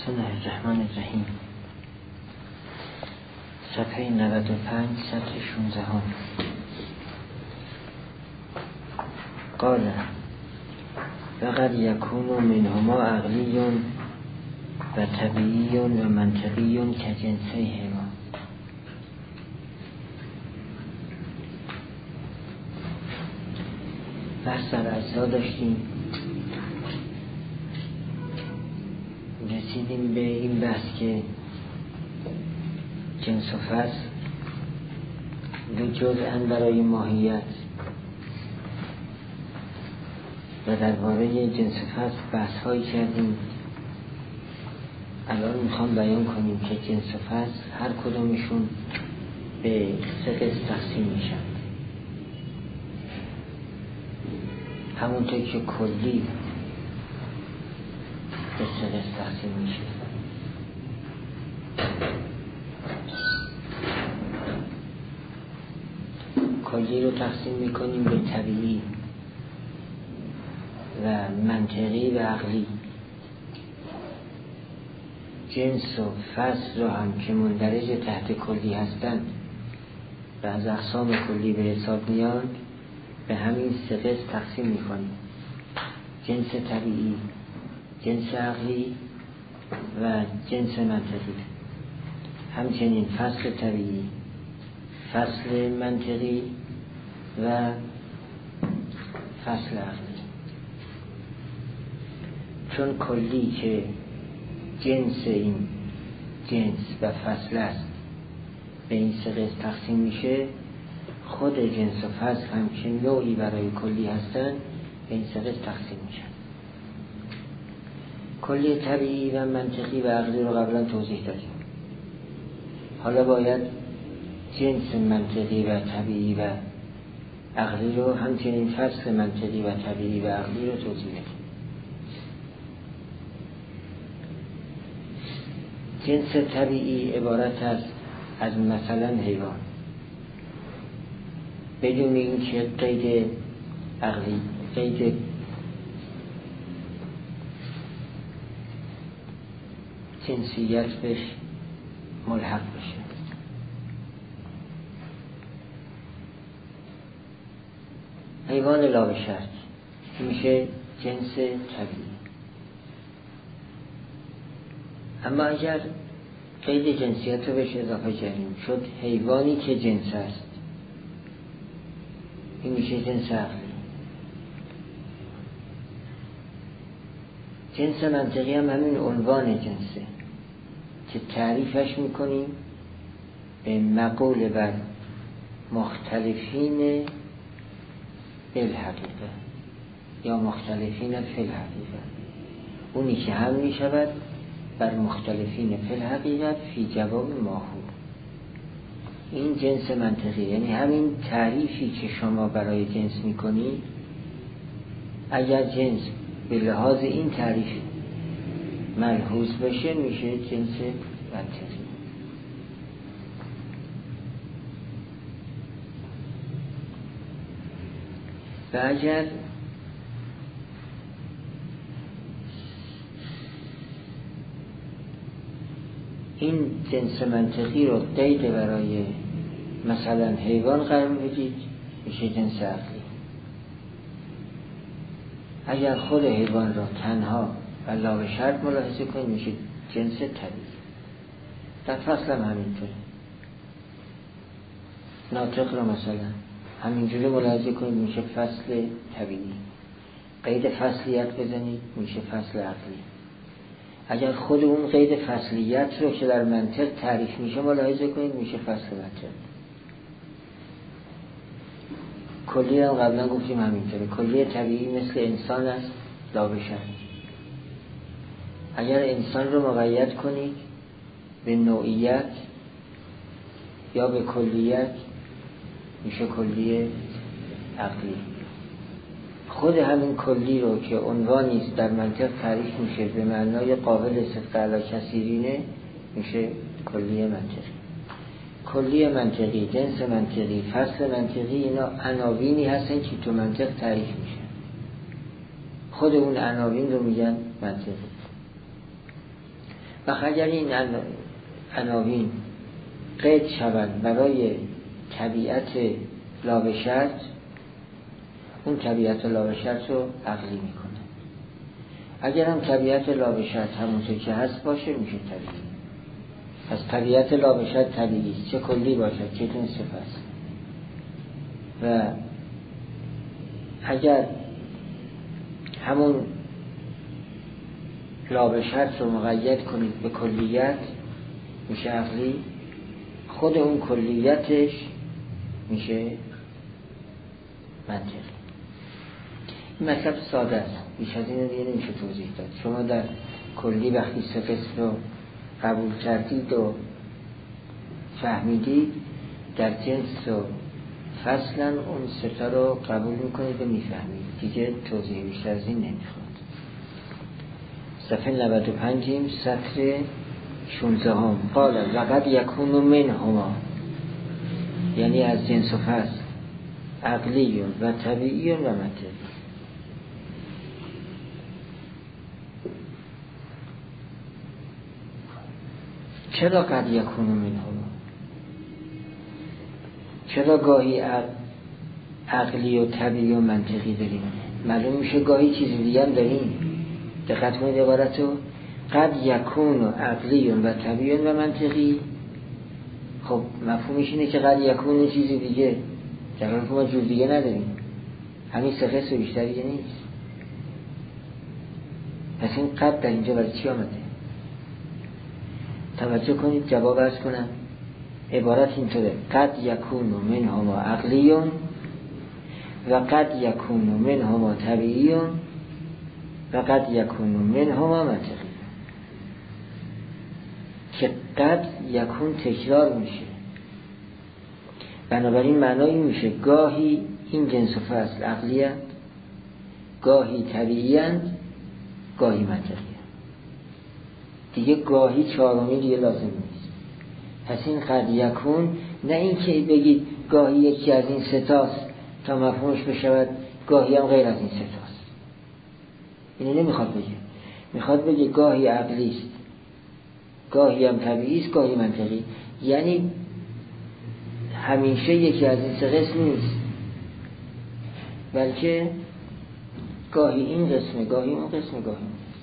بسم الله الرحمن الرحیم. صفحه 95 سطر 16 قال وقد یکون منهما عقلی و طبیعی و منطقی که جنسیهما. بحث در اجزا داشتیم، رسیدیم به این بحث که جنس و فصل دو جزءاً برای ماهیت و درباره جنس و فصل بحث هایی کردیم. الان میخوام بیان کنیم که جنس و فصل هر کدومشون به سه قسم تقسیم میشن. همونطور که کلی به سه قسم تقسیم میشه. کلی رو تقسیم میکنیم به طبیعی و منطقی و عقلی. جنس و فصل رو هم که مندرج تحت کلی هستند و از اقسام کلی به حساب میان به همین سه قسم تقسیم میکنیم: جنس طبیعی، جنس عقلی و جنس منطقی. همچنین فصل طبیعی، فصل منطقی و فصل عقلی. چون کلی که جنس این جنس و فصل است به این سه قسم تقسیم میشه، خود جنس و فصل هم که نوعی برای کلی هستن به این سه قسم تقسیم میشن. کلی طبیعی و منطقی و عقلی رو قبلا توضیح دادیم. حالا باید جنس منطقی و طبیعی و عقلی رو، همچنین فصل منطقی و طبیعی و عقلی رو توضیح بدیم. جنس طبیعی عبارت است از مثلا حیوان، بدون اینکه قید عقلی، قید جنسیت بهش ملحق بشه. حیوان لا به شرط میشه جنس طبیعی. اما اگر قید جنسیت رو بهش اضافه کردیم شد حیوانی که جنس است، این میشه جنس عقلی. جنس منطقی هم همین عنوان جنسه که تعریفش میکنیم به مقول بر مختلفین بالحقیقه یا مختلفین فی الحقیقه. اونی که هم میشود بر مختلفین فی الحقیقه فی جواب ما هو. این جنس منطقی، یعنی همین تعریفی که شما برای جنس میکنید، اگر جنس به لحاظ این تعریف ملحوظ بشه میشه جنس منطقی. و اگر این جنس منطقی رو قید برای مثلا حیوان قرار بدید میشه جنس عقلی. اگر خود حیوان را تنها و لا به شرط ملاحظه کنید میشه جنس طبیعی. در فصل هم همینطوره. ناطق را مثلا همینجوری ملاحظه کنید میشه فصل طبیعی. قید فصلیت بزنید میشه فصل عقلی. اگر خود اون قید فصلیت رو که در منطق تعریف میشه ملاحظه کنید میشه فصل منطق. کلی هم قبلا گفتیم همینطوره. کلی طبیعی مثل انسان است لا به شرط. اگر انسان رو مقید کنید به نوعیت یا به کلیت میشه کلی عقلی. خود همین کلی رو که عنوانی است در منطق تعریف میشه به معنای قابل صدق علی کثیرینه میشه کلی منطقی. کلی منطقی، جنس منطقی، فصل منطقی، اینا عناوینی هستن که تو منطق تعریف میشه. خود اون عناوین رو میگن منطقی. و اگر این عناوین قید شوند برای طبیعت لابشرط، اون طبیعت لابشرط رو عقلی میکنه. اگر هم طبیعت لابشرط همونطور که هست باشه میشه طبیعی. پس طبیعت لابشرط طبیعی است، چه کلی باشد چه جنس است. و اگر همون لابشرط رو مقید کنید به کلیت میشه عقلی، خود اون کلیتش میشه منطقی. این مطلب ساده است، بیش از این دیگه نمیشه توضیح داد. شما در کلی وقتی سه قسم رو قبول کردید و فهمیدید، در جنس و فصلا اون سه تا رو قبول میکنید و میفهمید، دیگه توضیح بیشتر از این نمیخواد. صفحه 95 سطر 16 قال لقد یکون منهما، یعنی از جنس و فصل، عقلی و طبیعی و منطقی. چرا قد یکون منهما؟ چرا گاهی عقلی و طبیعی و منطقی داریم؟ معلوم میشه گاهی چیزی دیگه هم داریم. دقت کنید عبارتو، قد یکون عقلی و طبیعی و منطقی. خب مفهومش اینه که قد یکون چیزی دیگه، در حالی که ما جور دیگه نداریم، همین سه قسم بیشتر دیگه نیست. پس این قد در اینجا برای چی آمده؟ توجه کنید جواب عرض کنم. عبارت اینطوره: قد یکون منهما عقلی و قد یکون منهما طبیعی و قد یکون منهما منطقی. که قد یکون تکرار میشه، بنابراین معنایی میشه گاهی این جنس و فصل عقلی هست، گاهی طبیعی هست، گاهی منطقی هست. دیگه گاهی چهارمی دیگه لازم نیست. پس این قد یکون نه این که بگید گاهی یکی از این ستاست تا مفهومش بشود گاهی هم غیر از این ستاست. اینو نمیخواد بگه، میخواد بگه گاهی عقلی است، گاهی هم طبیعی است، گاهی منطقی. یعنی همیشه یکی از این سه قسم نیست، بلکه گاهی این قسمه، گاهی اون قسمه، گاهی اون قسمه.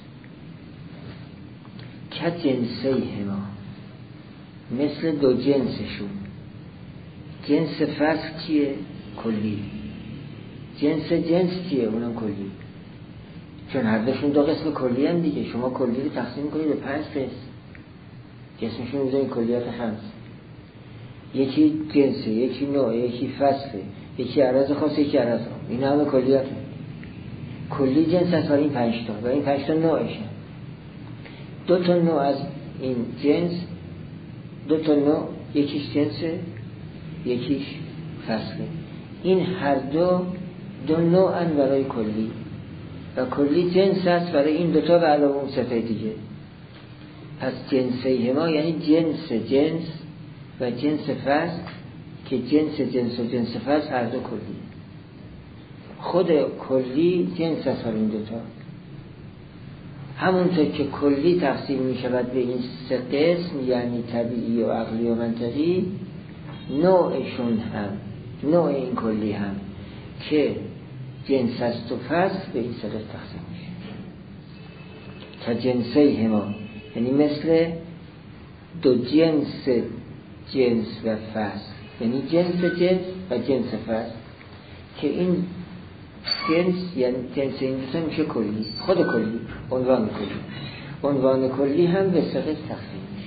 که جنسه هما، مثل دو جنسشون. جنس فصل چیه؟ کلی. جنس چیه؟ اونم کلی. چون هر دوشون دو قسم کلی هم دیگه. شما کلی رو تقسیم کنید به 5 قسم، جسمشون میذارین کلیات 5. یکی جنسه، یکی نوع، یکی فصله، یکی عرض خاص، یکی عرض عام. این همه کلیات هم. کلی جنس هست برای این 5 تا و این 5 تا نوعشه. 2 تا نوع از این جنس، 2 تا نوع، یکیش جنسه یکیش فصله. این هر دو نوعن برای کلی و کلی جنس هست برای این 2 تا و علاوه اون 3 تا دیگه. پس جنسه ما یعنی جنس و جنس فصل، که جنس و جنس فصل هر دو کلی. خود کلی جنس هست برای این 2 تا. همونطور که کلی تقسیم می شود به این 3 قسم، یعنی طبیعی و عقلی و منطقی، نوعشون هم، نوع این کلی هم که جنس است و فصل، به این 3 قسم تقسیم میشه. تا جنسه هما یعنی مثل دو جنس و فصل، یعنی جنس و جنس فصل، که این جنس یعنی جنس این دوتا میشه کلی، خود کلی، عنوان کلی هم به 3 قسم تقسیم میشه.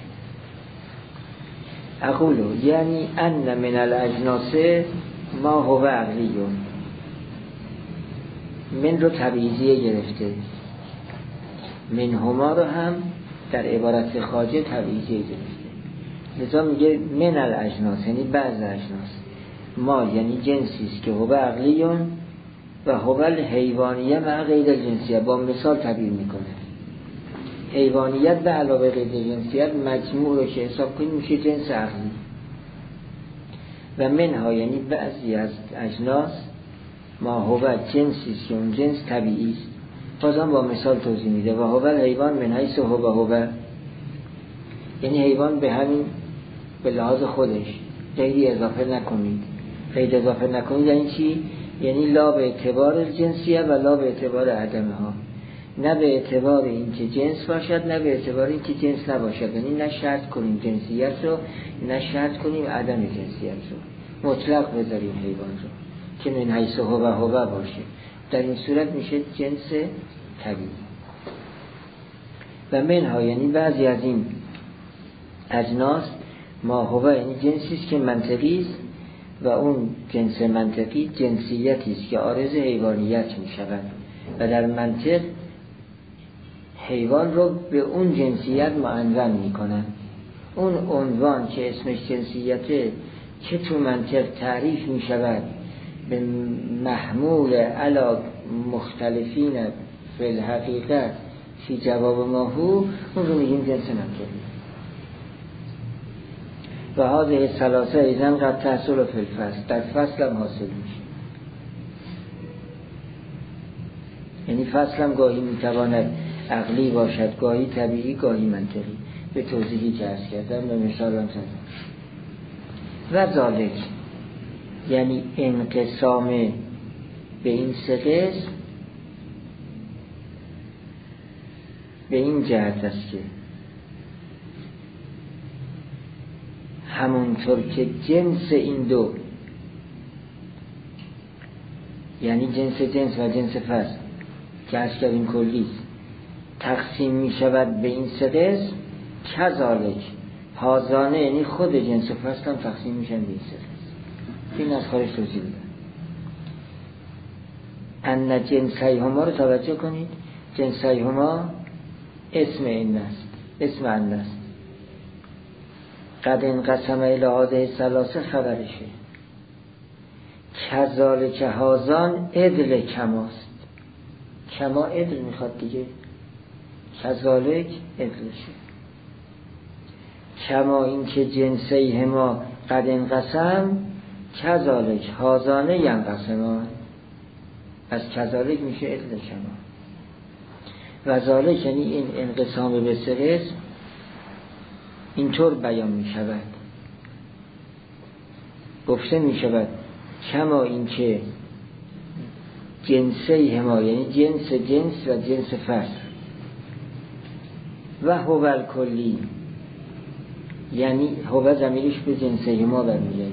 اقولو یعنی ان من الاجناس ما هو عقلیون. من رو تبعیضیه گرفته، من هما رو هم در عبارت خارجه تبعیضیه گرفته، لذا میگه من الاجناس یعنی بعض اجناس. ما یعنی جنسیست که هو عقلیون و هو الحیوانیه مع غیر الجنسیه. با مثال تعبیر میکنه. حیوانیت به علاوه غیر جنسیت مجموع رو که حساب کنیم میشه جنس عقلی. و منها یعنی بعضی از اجناس، ما هو جنسیست که اون جنس طبیعی است. بازم با مثال توضیح میده. و هو الحیوان من حیث هو یعنی حیوان به همین به لحاظ خودش غیری اضافه نکنید. غیر اضافه نکنید یعنی چی؟ یعنی لا به اعتبار جنسیه و لا به اعتبار عدمه ها، نه به اعتبار اینکه جنس باشد نه به اعتبار اینکه جنس نباشد. یعنی نه شرط کنیم جنسیت رو نه شرط کنیم عدم جنسیت رو، مطلق بذاریم حیوان رو که من حیث هو باشه. در این صورت میشه جنس طبیعی. و منها یعنی بعضی از این اجناس ما هو یعنی جنسی است که منطقی است و اون جنس منطقی جنسیتی است که عارض حیوانیت می شود و در منطق حیوان رو به اون جنسیت معنون می کنن. اون عنوان که اسمش جنسیته که تو منطق تعریف می شود به محمول علی مختلفین فی الحقیقت فی جواب ما هو، اون رو میگیم جنس منطقی. و هذه ثلاثه ایضا قد تحصل فی الفصل، در فصل هم حاصل میشه. یعنی فصل هم گاهی میتواند عقلی باشد، گاهی طبیعی، گاهی منطقی، به توضیحی که عرض کردم به مثال هم زدم. و ذالک یعنی انقسام به این سه قسم به این جهت است که همونطور که جنس این دو یعنی جنس و جنس فصل که عرض کردیم کلیست تقسیم می شود به این سه قسم، کذالک هازانه یعنی خود جنس و فصل هم تقسیم میشن به این سه قسم. این از خارج توضیح بدن. ان جنسیهما رو توجه کنید، جنسیهما اسم این است، اسم ان است. قد انقسم الی هذه ثلاثه خبرشه. کذالک هازان عدل کماست، کما عدل میخواد دیگه، کذالک عدلشه. کما این که جنسیهما قد انقسم کذالک هازانه ینقسمان، از کذالک میشه عدل کما. و ذالک یعنی این انقسام به سه قسم اینطور بیان می شود، گفته می شود کما این که جنسیهما یعنی جنس و جنس فصل و هو کلی یعنی هو ضمیرش به جنسیهما برمیگرده.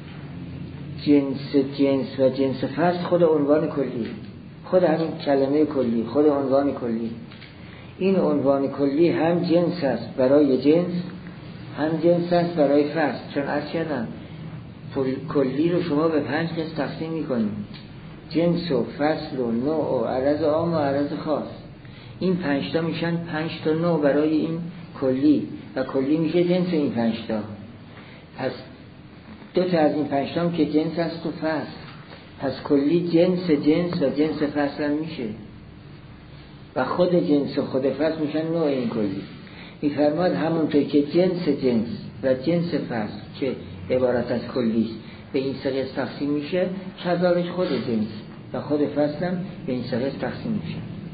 جنس و جنس فصل خود عنوان کلی، خود همین کلمه کلی، خود عنوان کلی. این عنوان کلی هم جنس است برای جنس، هم جنس است برای فصل. چون عرض کردم کلی رو شما به 5 قسم تقسیم می‌کنید، جنس و فصل و نوع و عرض عام و عرض خاص. این 5 تا میشن 5 تا نوع برای این کلی و کلی میشه جنس این 5 تا. پس 2 تا از این 5 تا هم که جنس است و فصل، پس کلی جنس و جنس فصل هم میشه و خود جنس و خود فصل میشن نوع این کلی. میفرماد همونطور که جنس و جنس فصل که عبارت از کلی است به این سه قسم تقسیم میشه، کذالک خود جنس و خود فصل هم به این سه قسم تقسیم میشه.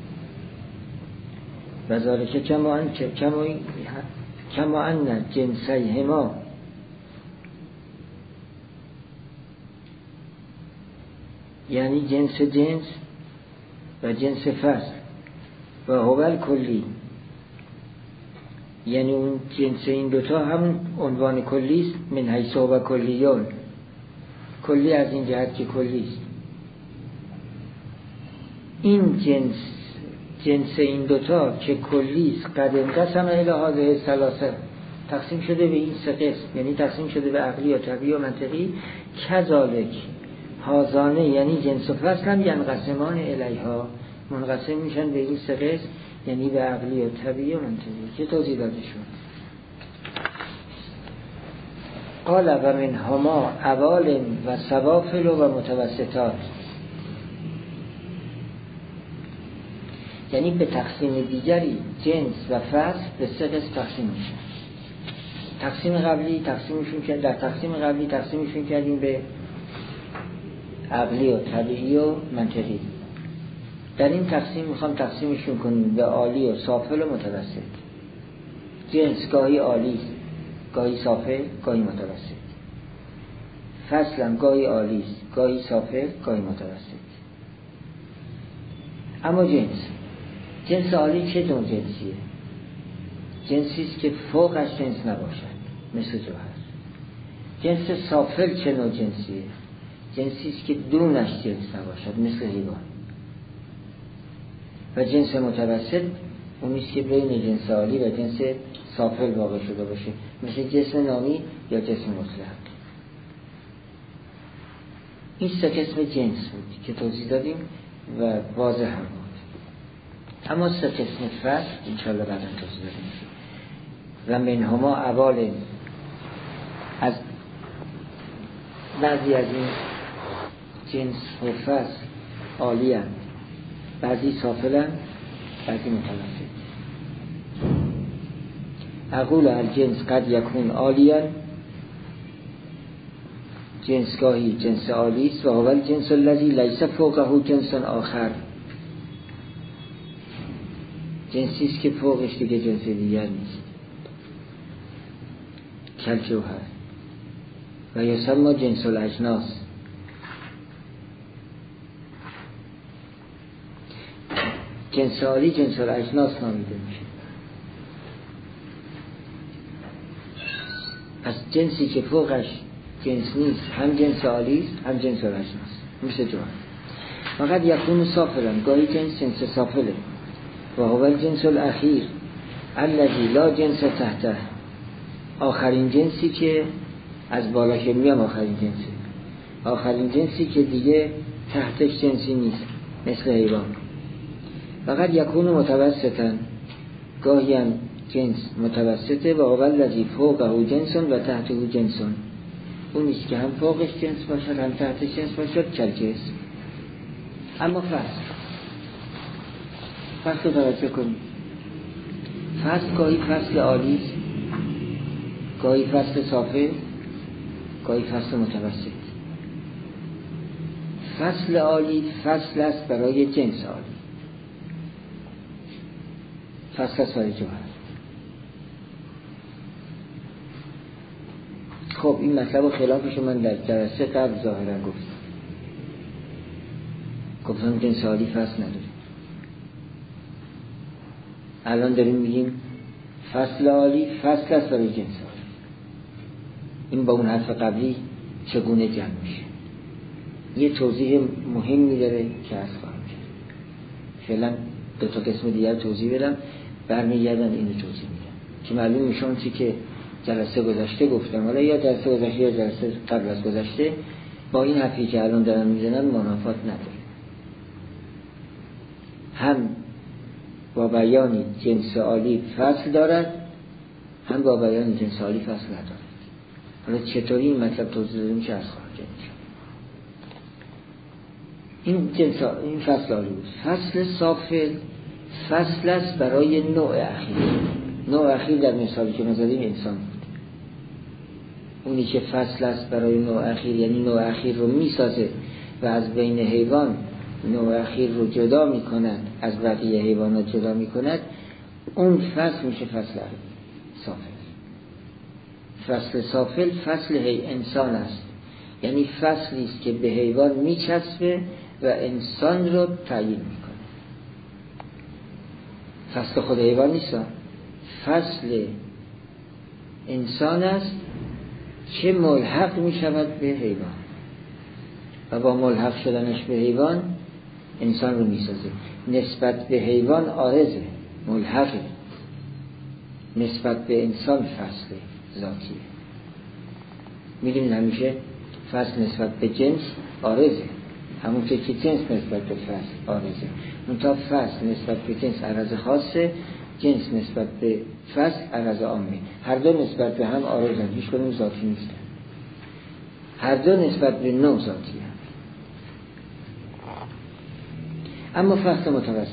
و ذالک کما ان جنسیهما یعنی جنس و جنس فصل و هو کلی یعنی اون جنس این دوتا همون عنوان کلی است. من حیث هو کلیون، کلی از این جهت که کلی است. این جنس این دوتا که کلی است قد انقسم الی هذه ثلاثه، تقسیم شده به این سه قسم، یعنی تقسیم شده به عقلی و طبیعی و منطقی. کذالک هازانه یعنی جنس و فصل هم ینقسمان الیها، منقسم میشن به این سه قسم، یعنی به عقلی و طبیعی و منطقی که توضیح داده شد. قال و من هما اوال و سوافل و متوسطات، یعنی به تقسیم دیگری جنس و فصل به سه قسم تقسیم میشن. تقسیم قبلی تقسیمشون کردیم به عقلی و طبیعی و منطقی. در این تقسیم میخوام تقسیمشون کنیم به عالی و سافل و متوسط. جنس گاهی عالی، گاهی سافل، گاهی متوسط. فصل هم گاهی عالی، گاهی سافل، گاهی متوسط. اما جنس عالی چه نوع جنسیه؟ جنسی است که فوقش جنس نباشد، مثل جوهر. جنس سافل چه نوع جنسیه؟ جنسی است که دونش جنس نباشد، مثل حیوان. و جنس متوسط اونی است که بین جنس عالی و جنس سافل واقع شده باشه، مثل جسم نامی یا جسم مطلق. این سه قسم جنس بود که توضیح دادیم و واضح هم بود. اما سه قسم فصل انشاءالله بعدا توضیح دادیم. و منهما اول، از بعضی از این جنس و فصل عالی هستند، بعضی سافل هستند، بعضی متوسط. اقول الجنس قد یکون عالیا، جنس گاهی جنس عالی است، و اول جنس الذی لیس فوقه جنس آخر، جنسی است که فوقش دیگه جنس دیگر نیست، کل جوهر. و یسمى جنس الاجناس، جنس عالی جنس الاجناس نامیده میشه. پس جنسی که فوقش جنس نیست، هم جنس عالی است هم جنس الاجناس، مثل جوهر. فقط یکون سافلن، گاهی جنس سافله. و هو الجنس الاخیر الذی لا جنس تحته، آخرین جنسی که از بالا که میام آخرین جنسی، آخرین جنسی که دیگه تحتش جنسی نیست، مثل حیوان. فقط یکون متوسطن، گاهی هم جنس متوسطه. و هو الذی فوقه جنس و تحته جنس، اون نیست که هم فوقش جنس باشد هم تحتش جنس باشد، کالجنس. اما فصل توجه کنید. فصل گاهی فصل عالی است، گاهی فصل صافل، گاهی فصل متوسط. فصل عالی فصل است برای جنس عالی، فصل است برای جوهر. خب این مطلب و خلافش من در جلسه قبل ظاهرا گفتم جنس عالی فصل نداره. الان داریم میگیم فصل عالی فصل است برای جنس عالی. این با اون حرف قبلی چگونه جمع میشه؟ یه توضیح مهمی داره که از خواهم کرد. فعلا دو تا قسم دیگر توضیح بدم، برمیگردن اینو توضیح میدم که معلوم میشه اون چی که جلسه گذشته گفتم، حالا یا جلسه گذشته یا جلسه قبل از گذشته، با این حرفی که الان دارم میزنم منافات نداره. هم با بیانی جنس عالی فصل دارد، هم با بیانی جنس عالی فصل ندارد. حالا چطوری این مطلب توضیح دادیم که از خواهم کرد. این فصل عالی بود. فصل صافل فصل است برای نوع اخیر. نوع اخیر در مثالی که نزدیم انسان بود. اونی که فصل است برای نوع اخیر، یعنی نوع اخیر رو میسازه و از بین حیوان نوع اخیر رو جدا میکند، از بقیه حیوانات جدا میکند، اون فصل میشه فصل صافل. فصل صافل فصل انسان است، یعنی فصلی است که به حیوان میچسبه و انسان رو تعیین میکنه. فصل خود حیوان نیست، فصل انسان است که ملحق میشود به حیوان و با ملحق شدنش به حیوان انسان رو میسازه. نسبت به حیوان عارضه، ملحقه. نسبت به انسان فصل ذاتیه. میدونید همیشه فصل نسبت به جنس عارضه، همون که جنس نسبت به فصل عارضه. منتها فصل نسبت به جنس عرض خاصه، جنس نسبت به فصل عرض عامه. هر دو نسبت به هم عارضن، هیچ کدوم ذاتی نیستن. هر دو نسبت به نوع ذاتی هم. اما فصل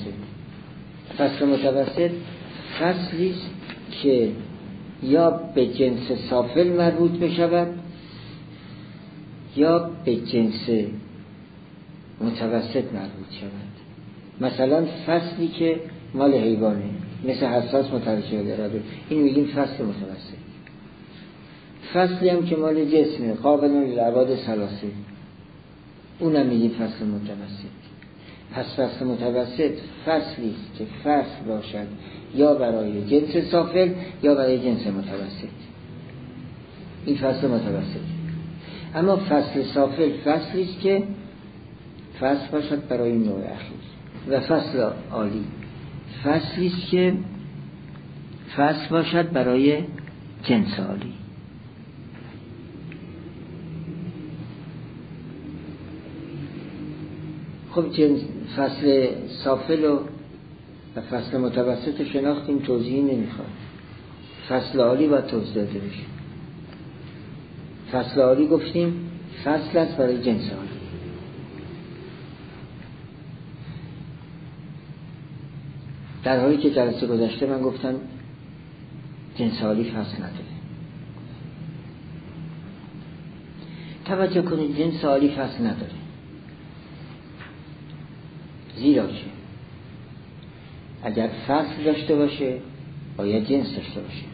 متوسط فصلی است که یا به جنس صافل مربوط بشود یا به جنس متوسط مربوط شود. مثلا فصلی که مال حیوانه مثل حساس متوجه اراده. این میگیم فصل متوسط. فصلی هم که مال جسمه قابل للابعاد ثلاثه، اونم میگیم فصل متوسط. پس فصل متوسط فصلی است که فصل باشد یا برای جنس سافل یا برای جنس متوسط، این فصل متوسط. اما فصل سافل فصلی است که فصل باشد برای نوع اخیر. و فصل عالی فصلی است که فصل باشد برای جنس عالی. خب فصل سافل و فصل متوسط شناختیم، توضیحی نمیخواد. فصل عالی باید توضیح داده بشه. فصل عالی گفتیم فصل است برای جنس عالی. در حالی که جلسه گذشته من گفتم جنس عالی فصل نداره. توجه کنید، جنس عالی فصل نداره. زیرا که اگر فصل داشته باشه باید جنس داشته باشه،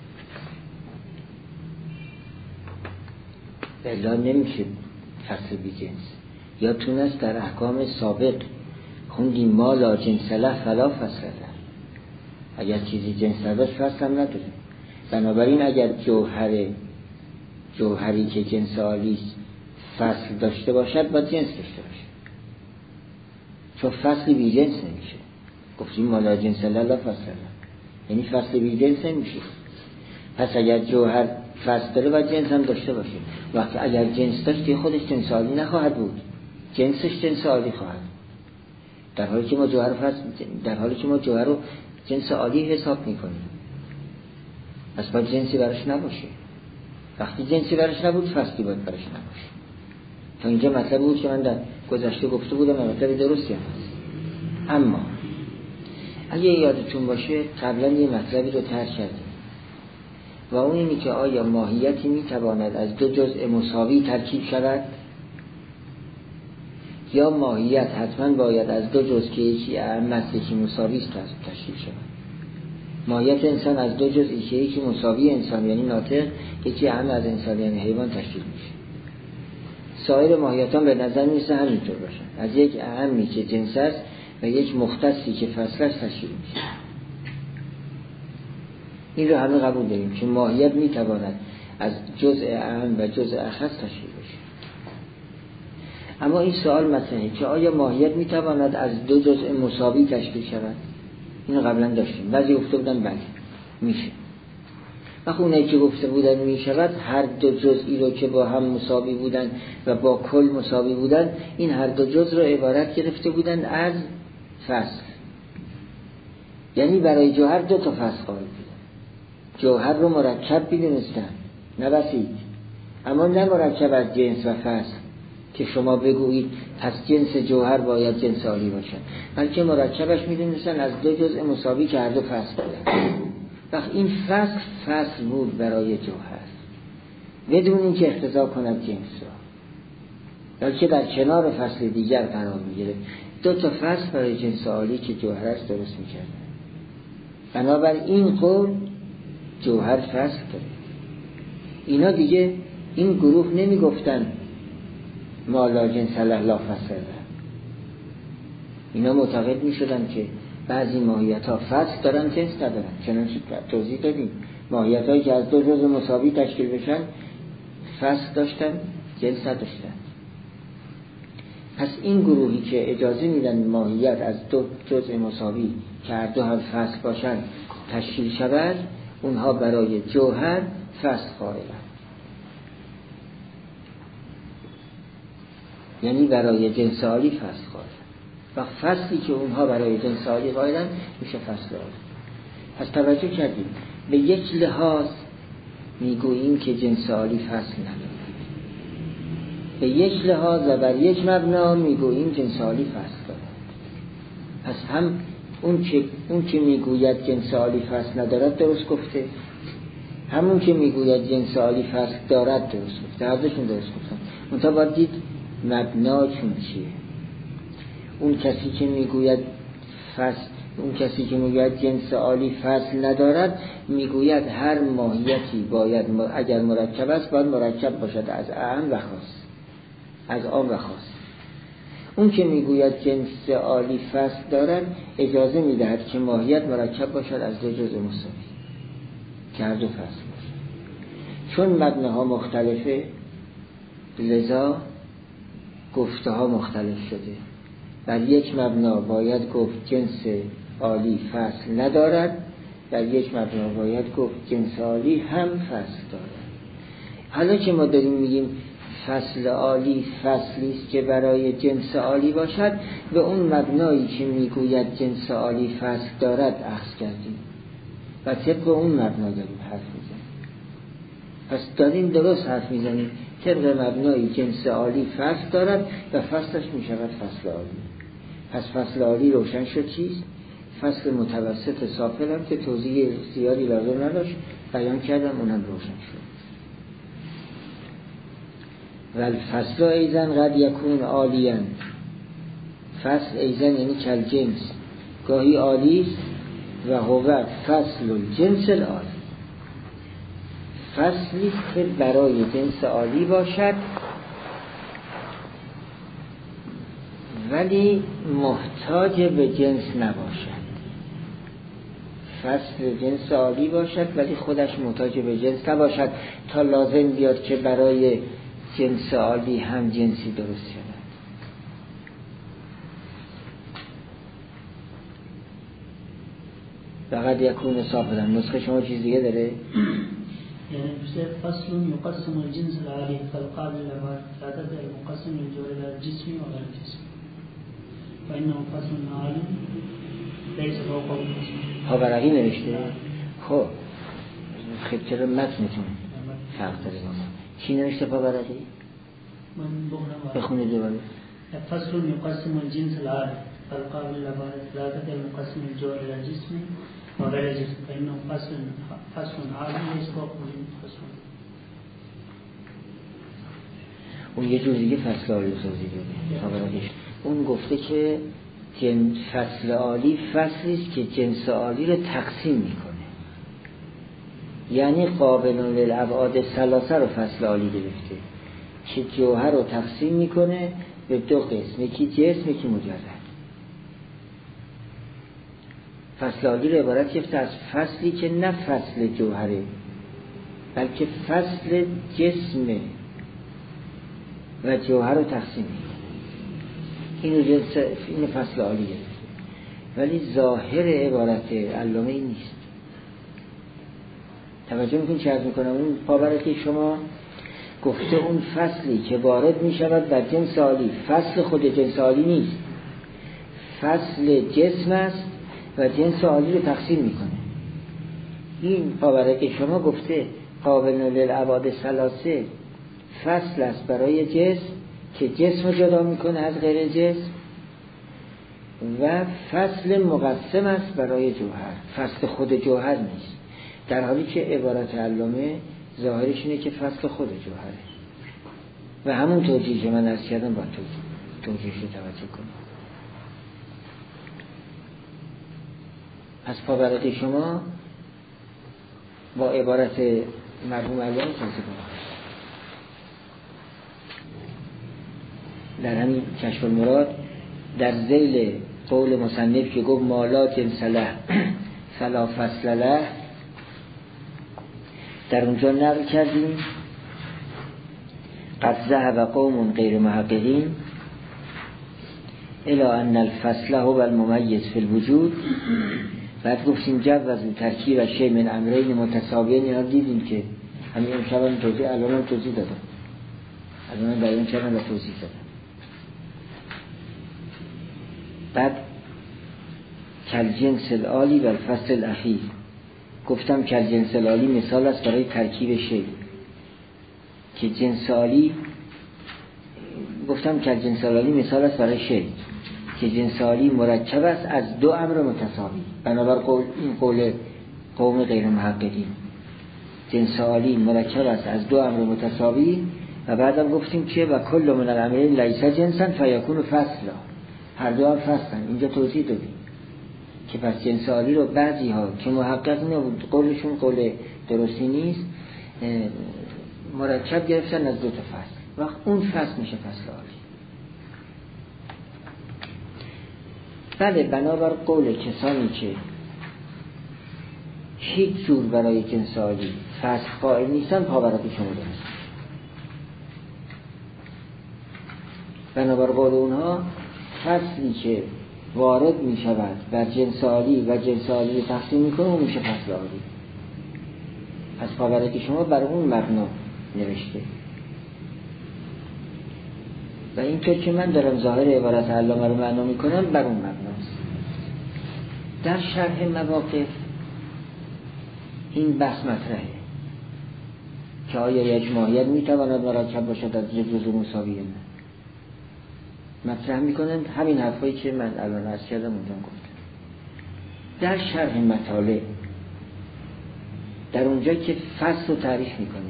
الا نمیشه فصل بی جنس. یا تونست در احکام سابق خوندیم ما لا جنس له فلا فصل له، اگر چیزی جنس نداشت فصل هم نداره. بنابراین اگر جوهری که جنس عالی فصل داشته باشد باید جنس داشته باشه، چون فصل بی جنس نمیشه. گفتیم ما لا جنس له لا فصل له، یعنی فصل بی جنس نمیشه. پس اگر جوهر فصل داره باید جنس هم داشته باشه. وقتی اگر جنس داشت خودش جنس عالی نخواهد بود، جنسش جنس عالی خواهد. در حالی که ما جوهر رو جنس عالی حساب میکنیم، پس باید جنسی براش نباشه. وقتی جنسی براش نبود فصلی باید براش نباشه. تا اینجا مطلب بود که من در گذشته گفته بودم، مطلب درستی هم هست. اما اگه یادتون باشه قبلا یه مطلبی رو طرح کردیم و اون اینی که آیا ماهیتی میتواند از دو جزء مساوی ترکیب شود یا ماهیت حتما باید از دو جزء که یکی اعم است یکی مساوی است تشکیل شود. ماهیت انسان از دو جزئی که یکی مساوی انسان یعنی ناطق، یکی اعم از انسان یعنی حیوان تشکیل میشه. سایر ماهیتان به نظر میرسه همینطور باشن، از یک اعمی که جنس است و یک مختصی که فصلش تشکیل میشه. این رو همه قبول داریم که ماهیت میتواند از جزء اعم و جزء اخص تشکیل بشه. اما این سوال مطرحه که آیا ماهیت میتواند از دو جزء مساوی تشکیل شود؟ اینو قبلا داشتیم، بعضی گفته بودن بله میشه. وقتی اونایی که گفته بودن میشود هر دو جزئی رو که با هم مساوی بودن و با کل مساوی بودن، این هر دو جزء رو عبارت گرفته بودن از فصل. یعنی برای جوهر دو تا فصل قائل بودن. جوهر رو مرکب می‌دونستن نه بسیط، اما نه مرکب از جنس و فصل که شما بگویید پس جنس جوهر باید جنس عالی باشد، بلکه مرکبش می‌دونستن از دو جزء مساوی که هر دو فصل بودن. وقت این فصل بود برای جوهر بدون اینکه اقتضا کند جنس را، بلکه در کنار فصل دیگر قرار می‌گیره. دو تا فصل برای جنس عالی که جوهر است درست می‌کرد. بنابراین این قول جوهر فصل داره. اینا دیگه این گروه نمیگفتن ما لا جنس له لا فصل له. اینا معتقد میشدن که بعضی ماهیت ها فصل دارن جنس ندارن. چنانچه توضیح دادیم ماهیت هایی که از دو جزء مساوی تشکیل بشن فصل داشتن جنس نداشتن. پس این گروهی که اجازه میدن ماهیت از دو جزء مساوی که هر دو هم فصل باشن تشکیل شود، اونها برای جوهر فصل قائلن. یعنی برای جنس عالی فصل قائلن. و فصلی که اونها برای جنس عالی قائلن میشه فصل عالی. پس توجه کردیم به یک لحاظ میگوییم که جنس عالی فصل نداره، به یک لحاظ و بر یک مبنا میگوییم جنس عالی فصل داره. پس هم اون که میگوید جنس عالی فصل ندارد درست گفته، همون که میگوید جنس عالی فصل دارد درست گفته. هر دوشون درست گفتن. منتها باید دید مبناشون چیه. اون کسی که میگوید اون کسی که میگوید جنس عالی فصل ندارد میگوید هر ماهیتی باید اگر مرکب است باید مرکب باشد از اعم و خاص، از عام و خاص. اون که میگوید جنس عالی فصل دارد اجازه میدهد که ماهیت مرکب باشد از دو جزء مساوی که هر دو فصل باشد. چون مبناها مختلفه لذا گفته ها مختلف شده. بر یک مبنا باید گفت جنس عالی فصل ندارد، در یک مبنا باید گفت جنس عالی هم فصل دارد. حالا که ما داریم میگیم فصل عالی فصلی است که برای جنس عالی باشد، به اون مبنایی که میگوید جنس عالی فصل دارد اخذ کردیم و طبق اون مبنا داریم حرف میزنیم. پس داریم درست حرف میزنیم، طبق مبنایی جنس عالی فصل دارد و فصلش میشود فصل عالی. پس فصل عالی روشن شد چیست؟ فصل متوسط سافل هم که توضیح زیادی لازم نداشت بیان کردم، اونم روشن شد. و الفصل ایزن قد یکون عالیا، فصل ایزن یعنی کل جنس گاهی عالی است و هو فصل الجنس العالی، فصلی که برای جنس عالی باشد ولی محتاج به جنس نباشد. فصل جنس عالی باشد ولی خودش محتاج به جنس نباشد تا لازم بیاد که برای جنس عالی هم جنسی درست شود. فقط یکون صافدا. نسخه شما چیز دیگه داره؟ یعنی فصل یقسم الجنس العالی فالقابل لعدد المقسم الجوهر الجسمی و غیر جسمی و اینه فصل عالی لیس فوق الجسم. پاورقی نوشته؟ خب خیلی چرا متنتون فرق داره با ما. چی نوشته پاورقی؟ بخونید دوباره. فصل یقسم الجنس العالی فالقابل لعدد المقسم الجوهر الجسمی و غیر جسمی و اینه فصل عالی لیس فوق الجسم. اون یه جور دیگه فصل عالی توضیح داده. اون گفته که فصل عالی فصلی است که جنس عالی رو تقسیم میکنه، یعنی قابل للابعاد ثلاثه رو فصل عالی گرفته که جوهر رو تقسیم میکنه به دو قسم، یکی جسم یکی مجرد. فصل عالی رو عبارت گرفته از فصلی که نه فصل جوهره بلکه فصل جسم و جوهر رو تقسیم میکنه. اینو فصل عالی گرفته، ولی ظاهر عبارت علامه این نیست. توجه میکنید چه عرض میکنم؟ اون پاورقی شما گفته اون فصلی که وارد میشود در جنس عالی فصل خود جنس عالی نیست، فصل جسم است و جنس عالی رو تقسیم میکنه. این پاورقی شما گفته قابل للابعاد ثلاثه فصل است برای جسم که جسم جدا میکنه از غیر جسم و فصل مقسم است برای جوهر، فصل خود جوهر نیست، در حالی که عبارت علامه ظاهرش اینه که فصل خود جوهره و همون توجیه که من عرض کردم با توجیهش رو توجه کنید. پس پاورقی شما با عبارت مرحوم علامه توضیح کنید. در همین کشف المراد در ذیل قول مصنف که گفت مالا جنس له فلا فصل له، در اونجا نقل کردیم قد ذهب قوم غیر محققین الی ان الفصل هو الممیز فی الوجود. بعد گفتیم جوز ترکیب شیء من امرین متساویین. اینا دیدیم که همین امشب توضیح علامه توضیح دادم، علامه بیان کردن و توضیح دادم. بعد کل جنس العالی و الفصل الاخیر گفتم کل جنس العالی مثال است برای ترکیب شیء که جنس عالی، گفتم کل جنس العالی مثال است برای شیء که جنس عالی مرکب است از دو امر متساوی. بنابر این قول قوم غیر محققین جنس عالی مرکب است از دو امر متساوی. و بعدم گفتیم که و کل من الامرین لیس جنسا فیکون فصلا، هر دو هم فصلن. اینجا توضیح دادیم که پس جنس عالی رو بعضی ها که محقق نبود قولشون قول درستی نیست مرکب گرفتن از دو تا فصل، وقت اون فصل میشه فصل عالی. بله بنابر قول کسانی که هیچ جور برای جنس عالی فصل قائل نیستن پاورقی شما درست. بنابر قول اونها فصلی که وارد می شود بر جنس عالی و جنس عالی تقسیم میکنه اون میشه فصل عالی. پس پاورقی شما بر اون مبنا نوشته و اینطور که من دارم ظاهر عبارت علامه رو معنا میکنم بر اون مبناست. در شرح مواقف این بحث مطرحه که آیا یک ماهیت میتواند مرکب باشد از جزء مساوی نه. مطرح میکنن همین حرفایی که من الان عرض کردم اونجا گفتم. در شرح مطالع در اونجا که فصل رو تعریف میکنه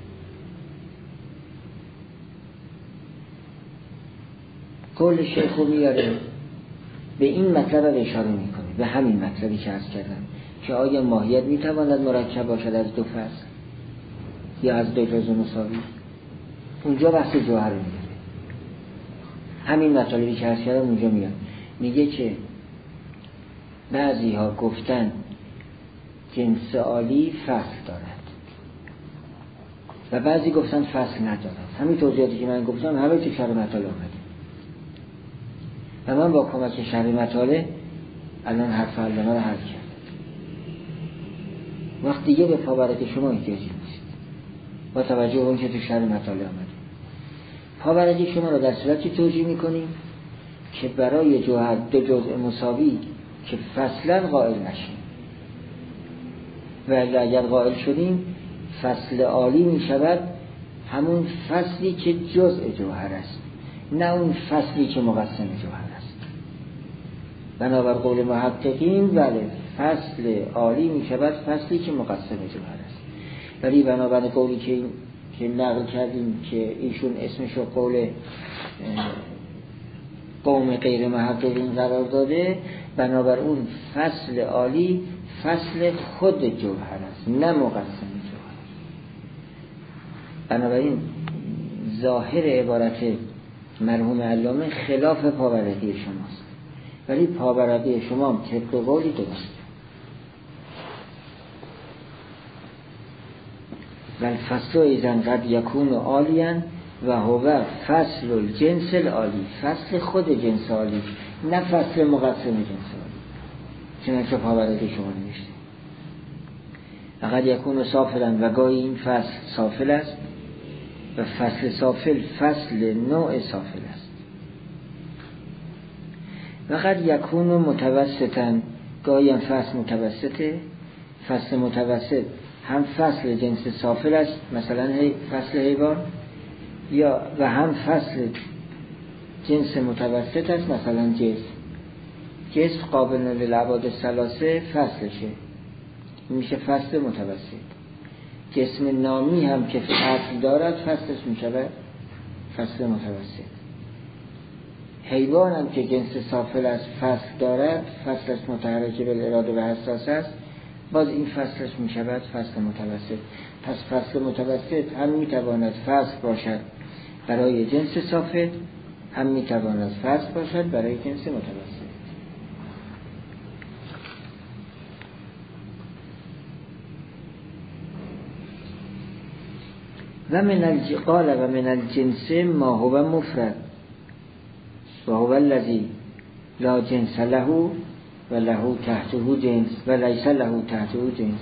قول شیخ رو میاره به این مطلب رو اشاره میکنه، به همین مطلبی که عرض کردم که آیا ماهیت میتواند مرکب باشد از دو فصل یا از دو جزء مساوی. اونجا بحث جوهر میاره، همین مطالبی که عرض کردم اونجا میاد. میگه که بعضی ها گفتن جنس عالی فصل دارد و بعضی گفتن فصل ندارد. همین توضیحاتی که من گفتم همه تو شرح مطالع آمده و من با کمک شرح مطالع الان حرف علامه رو حل کردم. وقت دیگه به پاورقی شما احتیاجی نیست با توجه به اون که تو شرح مطالع آمده. پاورقی شما رو در صورتی توجیه میکنیم که برای جوهر دو جزء مساوی که فصلا قائل نشیم و اگر قائل شدیم فصل عالی می شود همون فصلی که جزء جوهر است نه اون فصلی که مقسم جوهر است. بنابر قول محققین بله فصل عالی می شود فصلی که مقسم جوهر است، ولی بنابر قولی که نقل کردیم که ایشون اسمشو قول قوم غیر محققین قرار داده، بنابر اون فصل عالی فصل خود جوهر است نه مقسم جوهر. بنابراین ظاهر عبارت مرحوم علامه خلاف پاورقی شماست، ولی پاورقی شما طبق قولی درست. والفصل ایذن قد یکون عالیا و هو فصل الجنس العالی، فصل خود جنس عالی نه فصل مقسم جنس عالی. چنانچه پاورقی شما نوشته قد یکون سافلا و گاهی این فصل سافل است و فصل سافل فصل نوع سافل است. و قد یکون متوسطا گاهی هم فصل متوسطه. فصل متوسط هم فصل جنس سافل است مثلا فصل حیوان یا و هم فصل جنس متوسط است مثلا جسم قابل للابعاد الثلاثه فصلشه میشه فصل متوسط. جسم نامی هم که فصل دارد فصلش میشه فصل متوسط. حیوان هم که جنس سافل است فصل دارد فصلش متحرک بالاراده و حساس است باز این فصلش میشود فصل متوسط. پس فصل متوسط هم میتواند فصل باشد برای جنس سافل هم میتواند فصل باشد برای جنس متوسط. و من الجنس ما هو مفرد و هو الذی لا جنس له و له تحته جنس و لیس له تحته جنس.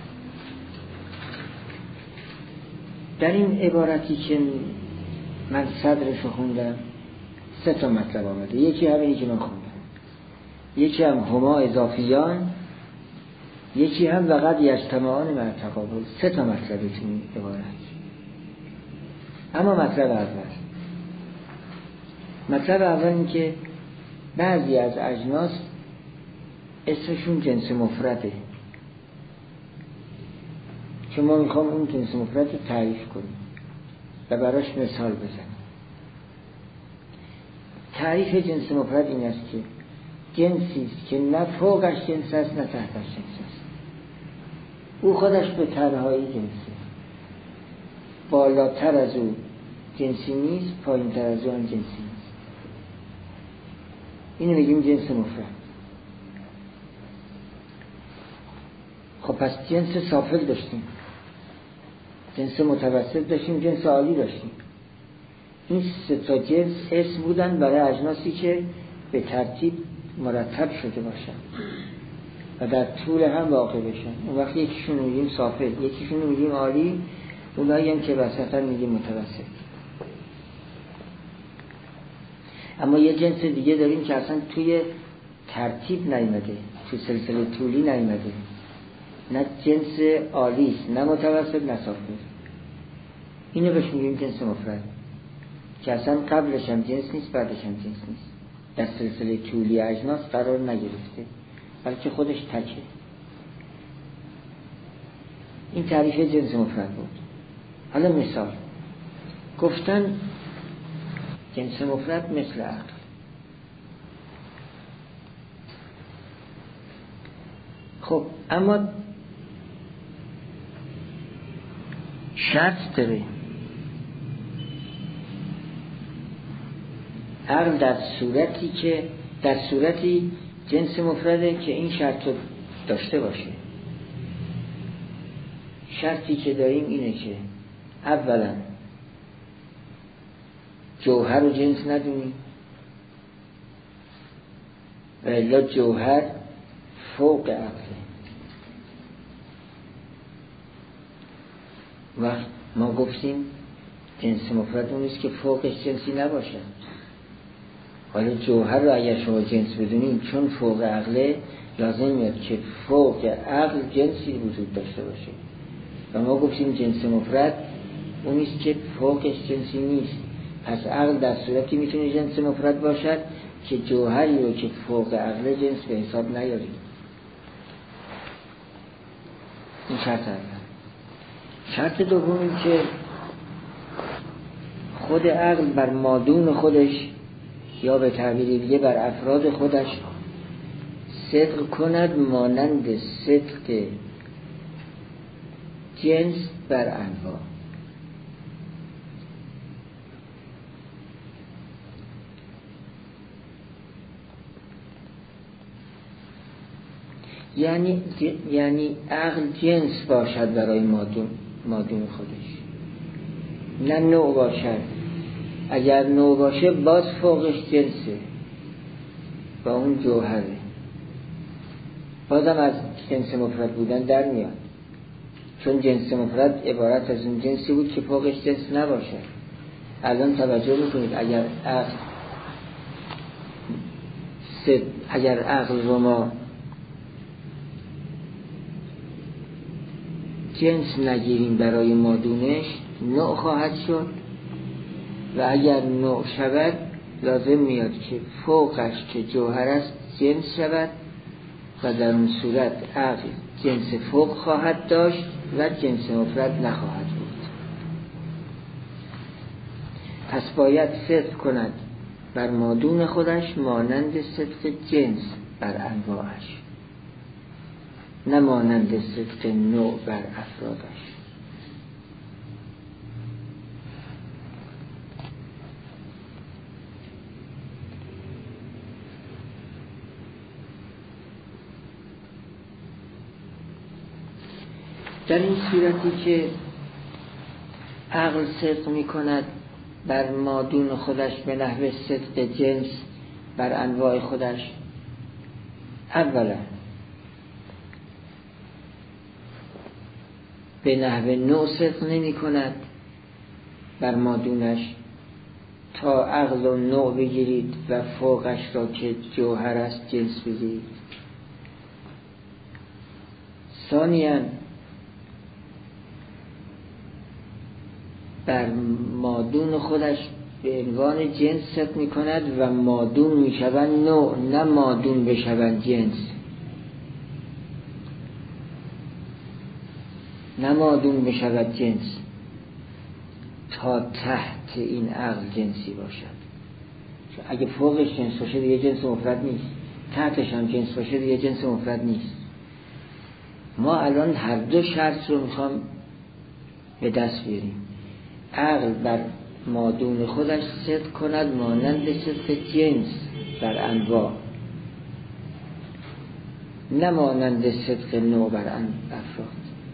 در این عبارتی که من صدرشو خوندم 3 مطلب آمده. یکی همینی که من خوندم، یکی هم هما اضافیان، یکی هم وقد یجتمعان مع تقابل. 3 مطلب تو این عبارت. اما مطلب اول این که بعضی از اجناس اسمشون جنس مفرده که ما میخوام اون جنس مفرد رو تعریف کنیم و براش مثال بزنیم. تعریف جنس مفرد این است که جنسی است که نه فوقش جنس است نه تحتش جنس است. او خودش به تنهایی جنسی، بالاتر از او جنسی نیست، پایین تر از اون جنسی نیست. اینو میگیم جنس مفرد. خب پس جنس سافل داشتیم، جنس متوسط داشتیم، جنس عالی داشتیم. این سه تا جنس اسم بودن برای اجناسی که به ترتیب مرتب شده باشن و در طول هم واقع بشن. اون وقت یکیشون میگیم سافل، یکیشون میگیم عالی، اونایی هم که وسطا میگیم متوسط. اما یه جنس دیگه داریم که اصلا توی ترتیب نیامده، توی سلسله طولی نیامده، نه جنس عالی است نه متوسط نه سافل. اینو بهش میگیم جنس مفرد که اصلا قبلش هم جنس نیست بعدش هم جنس نیست، در سلسله طولی اجناس قرار نگرفته بلکه خودش تکه. این تعریف جنس مفرد بود. حالا مثال گفتن جنس مفرد مثل عقل. خب اما شرط داره. عقل در صورتی جنس مفرده که این شرط رو داشته باشه. شرطی که داریم اینه که اولا جوهر رو جنس ندونیم و الا جوهر فوق عقله. وقت ما گفتیم جنس مفرد اون است که فوقش جنسی نباشه. حالا جوهر رو اگر شما جنس بدونیم چون فوق عقله، لازم میاد که فوق عقل جنسی وجود داشته باشه و ما گفتیم جنس مفرد اون است که فوقش جنسی نیست. پس عقل در صورتی میتونه جنس مفرد باشد که جوهری رو که فوق عقله جنس به حساب نیاریم. این شرط اول. شرط دومی که خود عقل بر مادون خودش یا به تعبیر دیگه بر افراد خودش صدق کند مانند صدق جنس بر انواع. یعنی عقل جنس باشد برای مادون خودش، نه نوع باشد. اگر نوع باشه باز فوقش جنسه و اون جوهره، بازم از جنس مفرد بودن در میاد، چون جنس مفرد عبارت از اون جنسی بود که فوقش جنس نباشه. الان توجه میکنید اگر عقل رو ما جنس نگیریم برای مادونش نوع خواهد شد و اگر نوع شود لازم میاد که فوقش که جوهر است جنس شود و در اون صورت عقل جنس فوق خواهد داشت و جنس مفرد نخواهد بود. پس باید صدق کند بر مادون خودش مانند صدق جنس بر انواعش، نه مانند صدق نوع بر افرادش. در این صورتی که عقل صدق می کند بر مادون خودش به نحو صدق جنس بر انواع خودش، اولا به نحو نوع صدق نمی کند بر مادونش تا عقل و نوع بگیرید و فوقش را که جوهر است جنس بگیرید. ثانیاً بر مادون خودش به عنوان جنس صدق می کند و مادون می شود نوع، نه مادون بشود جنس، نه مادون بشود جنس تا تحت این عقل جنسی باشد. اگه فوقش جنس باشه دیگه جنس مفرد نیست، تحتش هم جنس باشه دیگه جنس مفرد نیست. ما الان هر دو شرط رو میخوام به دست بیاریم. عقل بر مادون خودش صدق کند مانند صدق جنس بر انواع، نه مانند صدق نوع بر افراد.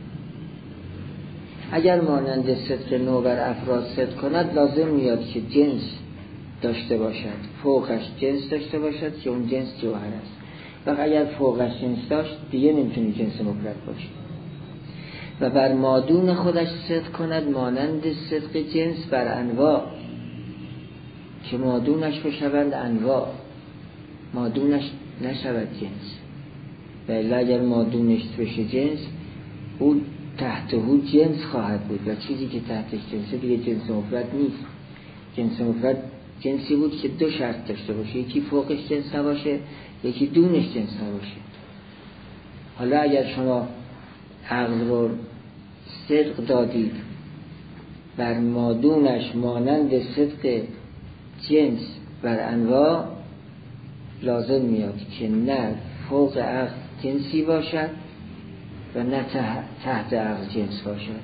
اگر مانند صدق نوع بر افراد صدق کند لازم میاد که جنس داشته باشد، فوقش جنس داشته باشد که اون جنس جوهر است. و اگر فوقش جنس داشت دیگه نمیتونه جنس مفرد باشه. و بر مادون خودش صدق کند مانند صدق جنس بر انواع، که مادونش بشوند انواع، مادونش نشود جنس. و اگر مادونش بشه جنس، اون تحت او جنس خواهد بود و چیزی که تحتش جنسه دیگه جنس مفرد نیست. جنس مفرد جنسی بود که دو شرط داشته باشه، یکی فوقش جنس نباشه، یکی دونش جنس نباشه. حالا اگر شما عقل رو صدق دادید بر مادونش مانند صدق جنس بر انواع، لازم میاد که نه فوق عقل جنسی باشد و نه تحت عقل جنس باشد.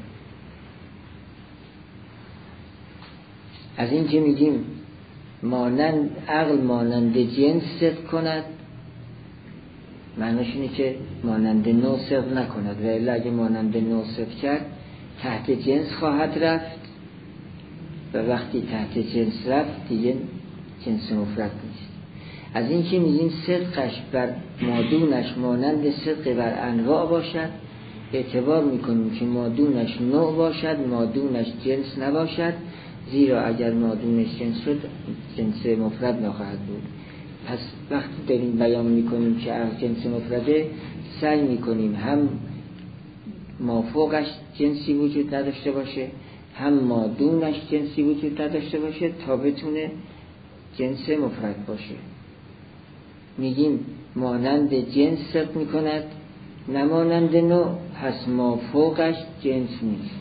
از این که میگیم مانند عقل مانند جنس صدق کند، معناش اینه که مانند نوع صدق نکند. و الا اگه مانند نوع صدق کرد تحت جنس خواهد رفت و وقتی تحت جنس رفت دیگه جنس مفرد نیست. از این که میگیم صدقش بر مادونش مانند صدق بر انواع باشد، اعتبار میکنیم که مادونش نوع باشد، مادونش جنس نباشد، زیرا اگر مادونش جنس شد جنس مفرد نخواهد بود. پس وقتی داریم بیان میکنیم که عقل جنس مفرده، سعی میکنیم هم مافوقش جنسی وجود نداشته باشه، هم مادونش جنسی وجود نداشته باشه تا بتونه جنس مفرد باشه. میگیم مانند جنس صدق میکند نه مانند نوع، پس مافوقش جنس نیست.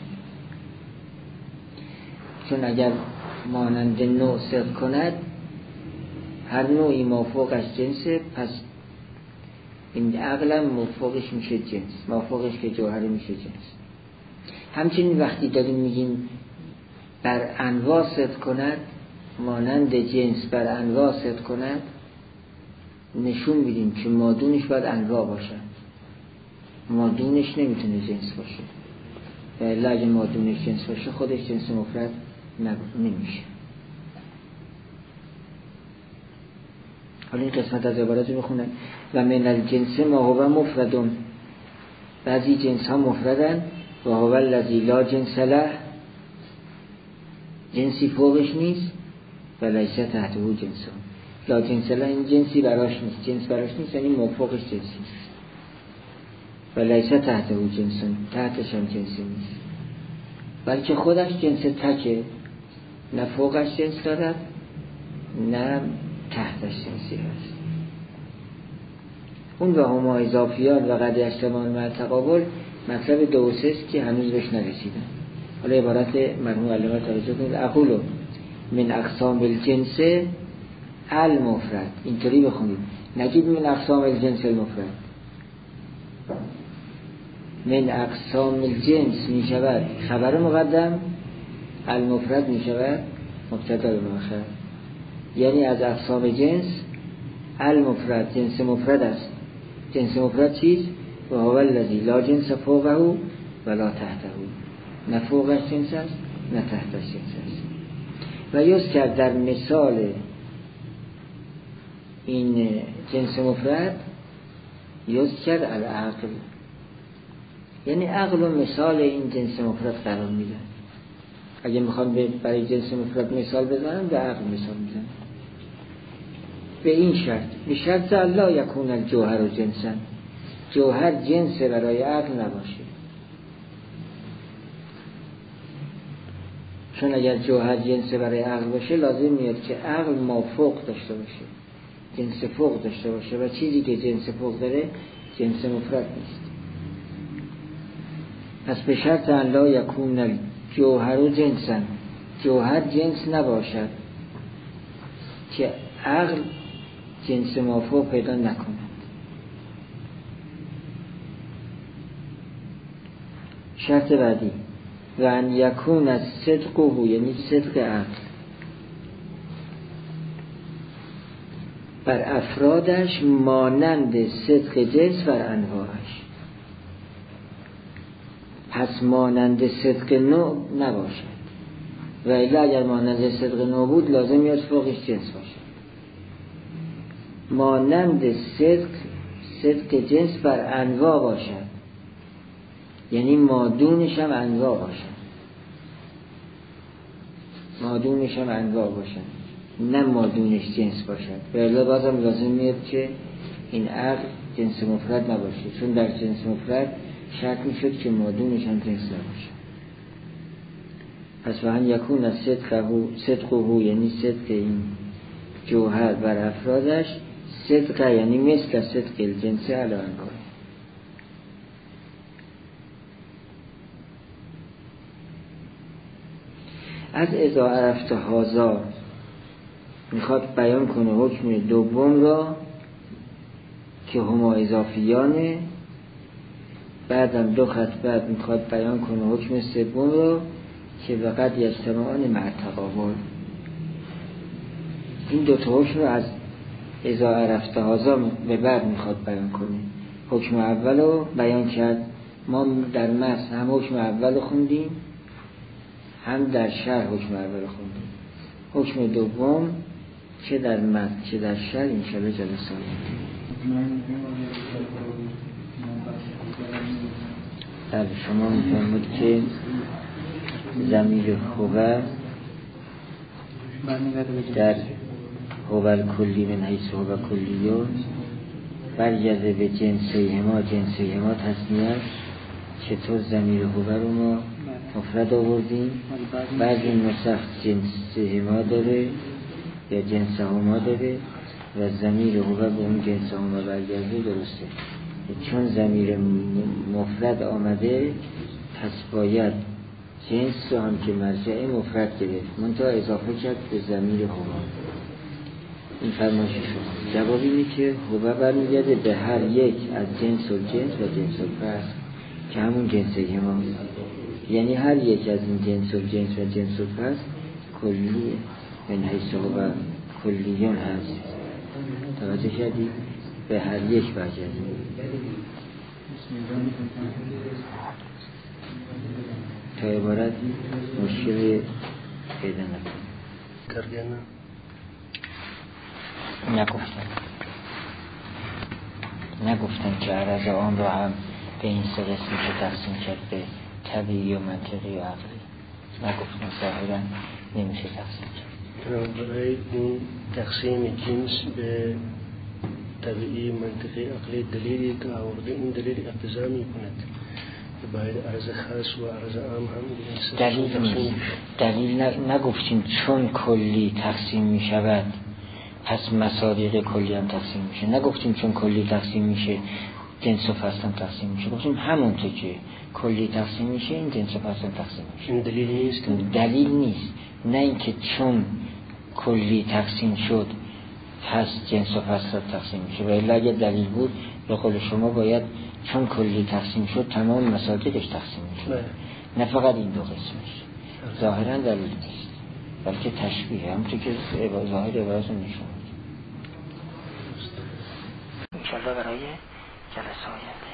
چون اگر مانند نوع صدق کند، هر نوعی مافوقش جنسه، پس این عقلم مافوقش میشه جنس، مافوقش که جوهره میشه جنس. همچنین وقتی داریم میگیم بر انواع صدق کند، مانند جنس بر انواع صدق کند، نشون میدیم که مادونش باید انواع باشد، مادونش نمیتونه جنس باشه. و الا اگه مادونش جنس باشه خودش جنس مفرد نمیشه. حالا این قسمت از عبارت رو بخونم. و من الجنس ما هو مفردون، بعضی جنس ها مفردن. و هو الذی لا جنس له، جنسی فوقش نیست. و لیس تحته جنس، لا جنس له این جنسی براش نیست، جنس براش نیست یعنی مفوقش جنسی نیست. و لیس تحته جنس، تحتش هم جنسی نیست، بلکه خودش جنس تکه، نه فوقش جنس دارد نه تحتش جنسی هست. اون و هما اضافیان و قد اجتماع مع تقابل مطلب دو و سه است که هنوز بهش نرسیدن. حالا عبارت مرحوم علامه توجه کنید. اقول من اقسام الجنس المفرد، اینطوری بخونید، نگید من اقسام الجنس المفرد. من اقسام الجنس می شود خبر مقدم، المفرد می شود مبتدا به مؤخر. یعنی از اقسام جنس المفرد جنس مفرد است. جنس مفرد چیست؟ و هو الذی لا جنس فوقه ولا تحته، نه فوقش جنس است نه تحتش جنس است. و یذکر در مثال این جنس مفرد یذکر العقل، یعنی عقل و مثال این جنس مفرد قرار میدن. اگه میخوان برای جنس مفرد مثال بزنن به عقل مثال میزنن. به این شرط، به شرط لا یکون الجوهر و جنسن، جوهر جنس برای عقل نباشه. چون اگر جوهر جنس برای عقل باشه لازم میاد که عقل مافوق داشته باشه، جنس فوق داشته باشه، و چیزی که جنس فوق داره جنس مفرد نیست. پس به شرط لا یکون الجوهر و جنسن، جوهر جنس نباشد که عقل جنس مافوق پیدا نکنند. شرط بعدی و ان یکون از صدقه، یعنی صدق عقل، بر افرادش مانند صدق جنس بر انواعش. پس مانند صدق نوع نباشد، و الا اگر مانند صدق نوع بود لازم میاد فوقش جنس باشد. مانند صدق جنس بر انواع باشد، یعنی مادونش هم انواع باشد. مادونش هم انواع باشد، نه مادونش جنس باشد. و الا بازم لازم میاد که این عقل جنس مفرد نباشه، چون در جنس مفرد شرط میشد که مادونش هم جنس نباشه. پس و ان یکون از صدقه، یعنی صدق این جوهر بر افرادش، صدق یعنی مثل صدق الجنس علی انواع. از اذا عرفت هذا میخواد بیان کنه حکم دوم را که هما اضافیانه. بعدم 2 خط بعد میخواد بیان کنه حکم سوم را که وقد یجتمعان مع تقابل. این 2 تا حکم رو از اذا عرفت هذا به بعد میخواد بیان کنه. حکم اول رو بیان کرد، ما در متن هم حکم اول رو خوندیم هم در شرح حکم اول رو خوندیم. حکم دوم چه در متن چه در شرح انشاءالله جلسه در شما میفهمید که ضمیر هو در هو کلی من حیث هو کلیون برگرده به جنسیهما. جنسیهما تصنیه است. چطور ضمیر هو رو ما مفرد آوردیم، بعد این نسخ جنسیهما داره یا جنسهما داره و ضمیر هو به اون جنسهما برگرده. درسته، چون ضمیر مفرد آمده پس باید جنس رو هم که مرجع مفرد گرفت، منتها اضافه کرد به ضمیر هو. این فرمایش شما. جواب اینه که هو برمیگرده به هر یک از جنس و جنس و فرد که همون جنسه ما، یعنی هر یک از این جنس و فرد کلیه، من حیث هو کلیون هست. توجه کردی؟ به هر یک برگرده. تا عبارت مشکل پیدا نکنه. نگفتن که عرض آن را هم به این 3 قسم که تقسیم کرد، به طبیعی و منطقی و عقلی. نگفتن ظاهرا نمیشه تقسیم کرد. برای این تقسیم جنس به طبیعی منطقی عقلی دلیلی که آورده، این دلیل اقتضا میکند که باید عرض خاص و عرض عام هم دلیل نیست. دلیل نگفتیم چون کلی تقسیم میشود پس مصادیق کلی هم تقسیم میشه. نگفتیم چون کلی تقسیم میشه جنس و فصل هم تقسیم میشه. گفتیم همونطور که کلی تقسیم میشه این جنس و فصل هم تقسیم میشه. این دلیل نیست. دلیل نیست. نه اینکه چون کلی تقسیم شد پس جنس و فصل تقسیم میشه. و الا اگه دلیل بود به قول شما باید چون کلی تقسیم شد تمام مصادیقش تقسیم میشه، نه فقط این 2 قسمش. ظاهرا دلیل نیست بلکه تشبیه، همونطور که ظاهر عبارت رو نشون میده. انشاءالله برای جلسه آینده